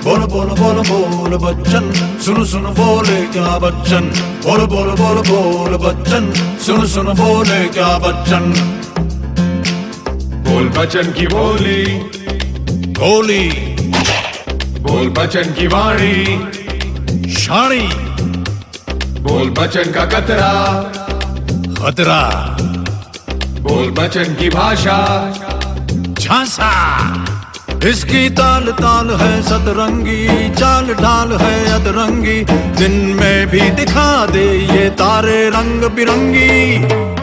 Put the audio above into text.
बोल बोल बोल बोल बच्चन, सुन सुन बोले क्या बच्चन। बोल बोल बोल बोल बच्चन, सुन सुन बोले क्या बच्चन। बोल बच्चन की बोली बोली, बोल बच्चन की वाणी शाणी, बोल बच्चन का कतरा खतरा, बोल बच्चन की भाषा झांसा। इसकी ताल ताल है सतरंगी, चाल ढाल है अतरंगी, दिन में भी दिखा दे ये तारे रंग बिरंगी।